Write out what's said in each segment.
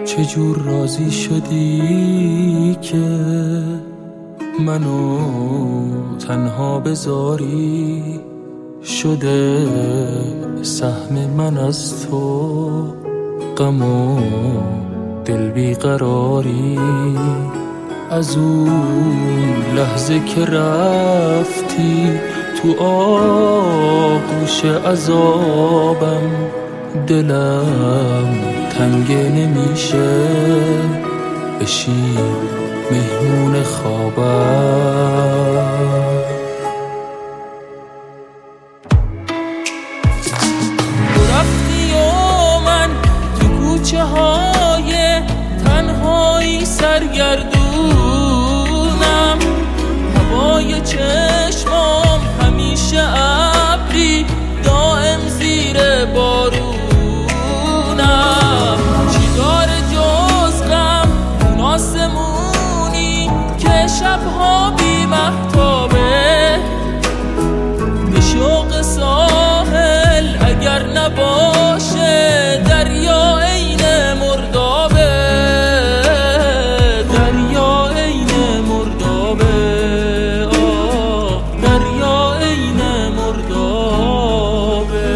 چجور راضی شدی که منو تنها بذاری؟ شده سهم من از تو غم و دل بیقراری. از اون لحظه که رفتی تو آغوش عذابم، دلم تنگه نمیشه بشین مهمون خوابم. رفتی و من تو کوچه های تنهایی سرگردونم، هوای چشمام همیشه ابری دائم زیر بارونم. چی داره جز غم اون آسمونی که شبها بی مهتابه؟ به شوق ساحل اگر نباشه دریا عین مردابه، دریا عین مردابه، آه دریا عین مردابه.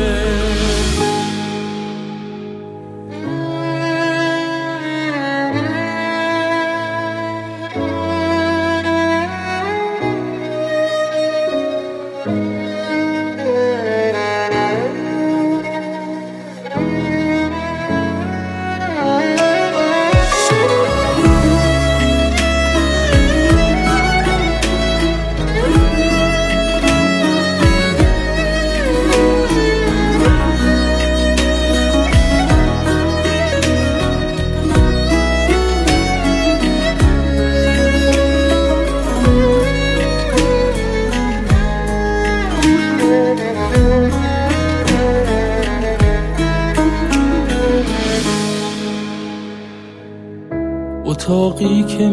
اتاقی که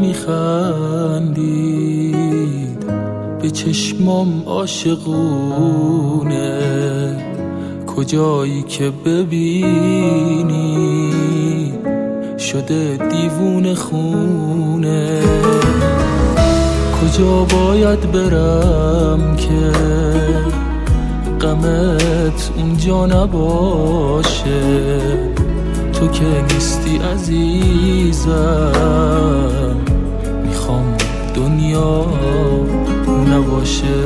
میخندید به چشمام عاشقونه، کجایی که ببینی شده دیوونه خونه. کجا باید برم که غمت اونجا نباشه؟ تو که نیستی عزیزم، میخوام دنیا نباشه.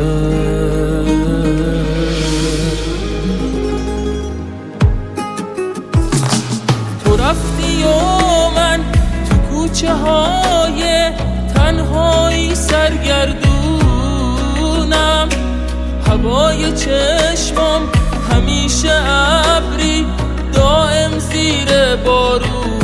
تو رفتی و من تو کوچه های تنهایی سرگردونم، هوای چشمام همیشه ابری دائم زیر بارون.